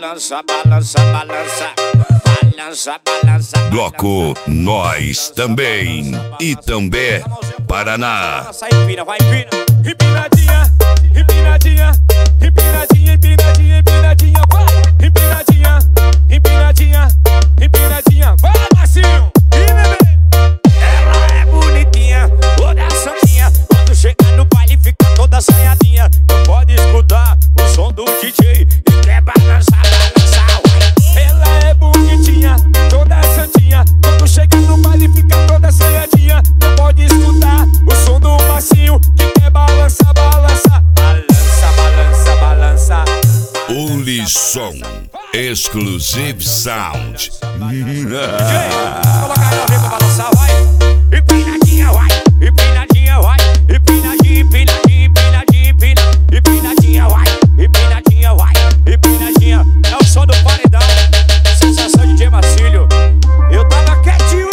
balança, balança, balança. Balança, balança. Bloco Nós Também. Itambé, Paraná. Empina, vai, empina. Empinadinha, empinadinha, empinadinha, empinadinha, empinadinha, vai. Empinadinha, empinadinha, empinadinha, vai, Marcinho. E bebê. Ela é bonitinha, toda santinha. Quando chega no baile fica toda assanhadinha. Não pode escutar o som do DJ e quer balançar, balançar, vai. Ela é bonitinha, toda santinha. Quando chega no baile fica toda assanhadinha. Não pode escutar o som do Marcinho que quer balançar, balançar. Balança, balança, balança. Only Som Exclusive Sound. Coloca ela, vem pra balançar, vai. Empinadinha, vai. Empinadinha, vai. Empinadinha, empinadinha, empinadinha, empinadinha. Empinadinha, vai. Empinadinha, vai. Empinadinha. É o som do paredão. Sensação de DJ Marcílio. Eu tava quietinho,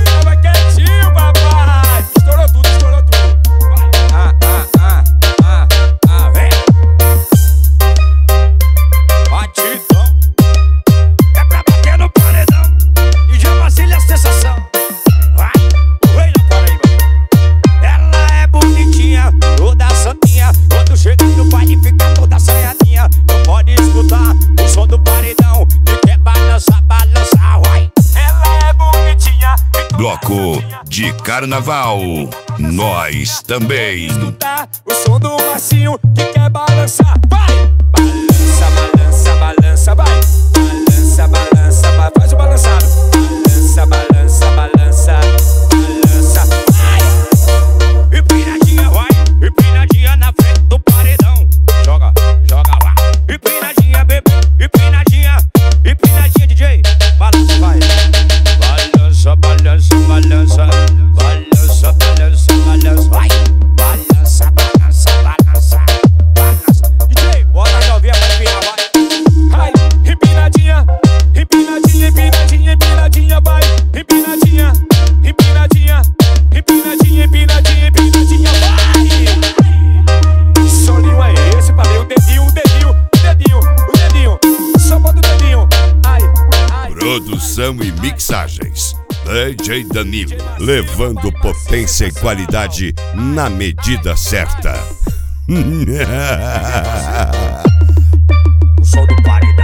papai. Estourou tudo, estourou tudo. Vem. Batidão. É pra bater no paredão. DJ Marcílio é a sensação. Vai, o rei da Paraíba. Ela é bonitinha, toda santinha. Quando chega no baile fica toda assanhadinha. Não pode escutar o som do paredão que quer balançar, balançar, vai. Ela é bonitinha. Bloco de Carnaval. Nós Também. Escutar o som do Marcinho que quer balançar, vai. Balança, balança, balança, vai. Balança, balança, faz o balançado. Balança, balança, balança, balança, vai. Empinadinha, vai. Empinadinha na frente do paredão. Joga, joga, vai. Empinadinha, bebê. Empinadinha, empinadinha, DJ. Balança, vai. Balança, balança, balança. Balança, balança, balança, vai. Balança, balança, balança, balança. DJ, bota a novinha pra empinar, vai. Ai, empinadinha, empinadinha, empinadinha, empinadinha, vai. Empinadinha, empinadinha, empinadinha, empinadinha, empinadinha, vai. Que solinho é esse, padre? O dedinho, o dedinho, o dedinho, o dedinho. Só bota o dedinho. Ai, ai. Produção e mixagens. DJ Danilo, levando potência e qualidade na medida certa. O som do paredão.